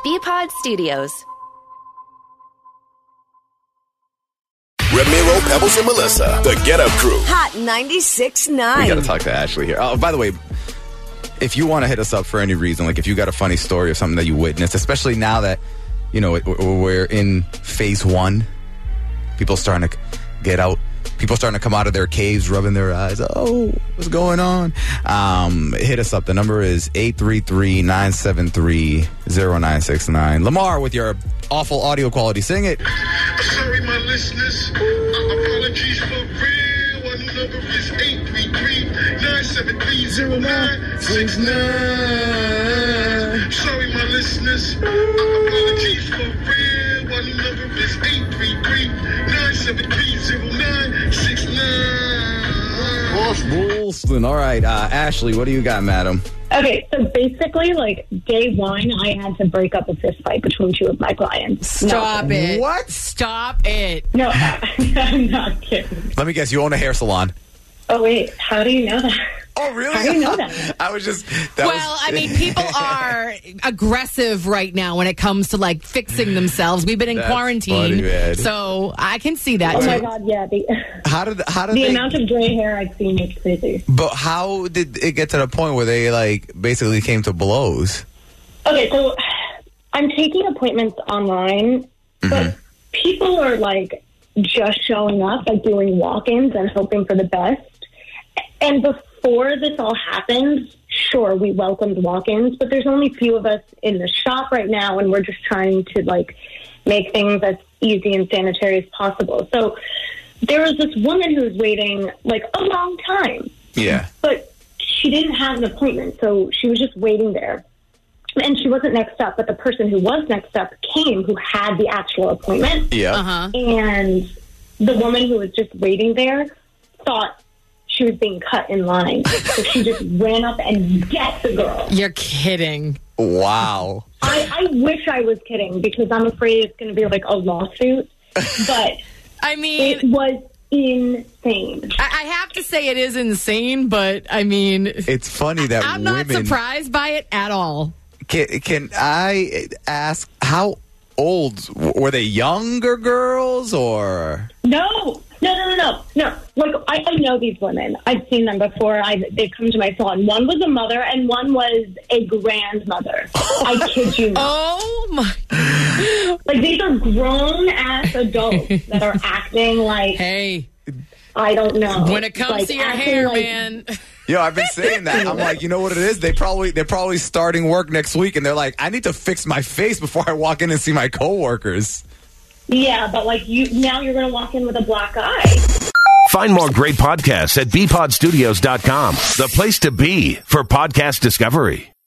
BPod Studios. Ramiro, Pebbles, and Melissa, the Get Up Crew. Hot 96.9. We got to talk to Ashley here. Oh, by the way, if you want to hit us up for any reason, like if you got a funny story or something that you witnessed, especially now that, you know, we're in phase one, people starting to get out. People starting to come out of their caves, rubbing their eyes. Oh, what's going on? Hit us up. The number is 833-973-0969. Lamar with your awful audio quality. Sing it. Sorry, my listeners. Apologies for real. Our new number is 833-973-0969. Sorry, my listeners. Apologies for real. Our new number is 833-973-0969. Boss Bolston. All right, Ashley, what do you got, madam? Okay, so basically, like, day one, I had to break up a fist fight between two of my clients. Stop it. What? Stop it. No, I'm not kidding. Let me guess, you own a hair salon. Oh, wait, how do you know that? Oh, really? How do you know that? I was just... I mean, people are aggressive right now when it comes to, like, fixing themselves. We've been in quarantine, funny, so I can see that, Oh, too. my God, yeah. How did The amount of gray hair I've seen is crazy. But how did it get to the point where they, like, basically came to blows? Okay, so I'm taking appointments online, but people are, like, just showing up, like, doing walk-ins and hoping for the best. And before this all happened, sure, we welcomed walk-ins, but there's only a few of us in the shop right now, and we're just trying to, like, make things as easy and sanitary as possible. So there was this woman who was waiting, like, a long time. Yeah. But she didn't have an appointment, so she was just waiting there. And she wasn't next up, but the person who was next up came, who had the actual appointment. Yeah. Uh-huh. And the woman who was just waiting there thought she was being cut in line. So she just ran up and get the girl. You're kidding. Wow. I wish I was kidding, because I'm afraid it's going to be like a lawsuit. But I mean, it was insane. I have to say it is insane, but I mean... It's funny that I'm women... not surprised by it at all. Can I ask, how old? Were they younger girls or... No. Like, I know these women. I've seen them before. They've come to my salon. One was a mother, and one was a grandmother. I kid you not. Oh, my... Like, these are grown-ass adults that are acting like... Hey. I don't know. When it comes like, to your acting hair, like, man... Yo, I've been saying that. I'm like, you know what it is? They're probably starting work next week, and they're like, I need to fix my face before I walk in and see my coworkers. Yeah, but like now you're going to walk in with a black eye. Find more great podcasts at bpodstudios.com, the place to be for podcast discovery.